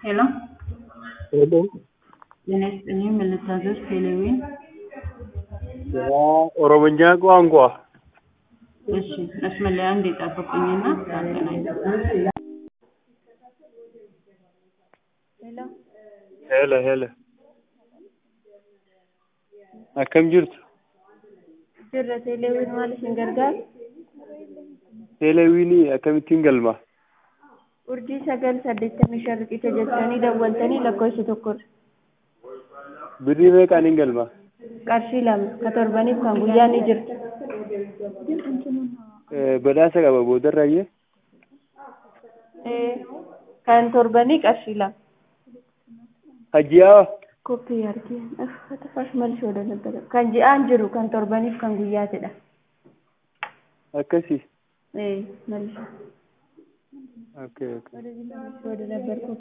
Hello, Hello. bineensonni mil'ataa Heleewwiin ኦሮምኛ ቋንቋ እሺ መስመለያ እንዲጠብቁኝና ታገናኝ ሄለ akkam jirtu Sirra Heleewwiin maal isin gargaara? Heleewwiin akkamittiin galma Urjii 985 riqicha jettanii dawwaltanii lakkoofsa tokkorra. birrii meeqaan galma Qarshii 2 ka torbaniif kan guyyaa ni jirtu. badhaasa qaba boodarraayyee Kan torbanii qarshii 2. hajjiyaa Koppii argina. Uffata fashmal shoda nabara. Kan ji'aan jiru kan torbaniif kan guyyaatidha. akkasii Malli. okay Shoda nabara.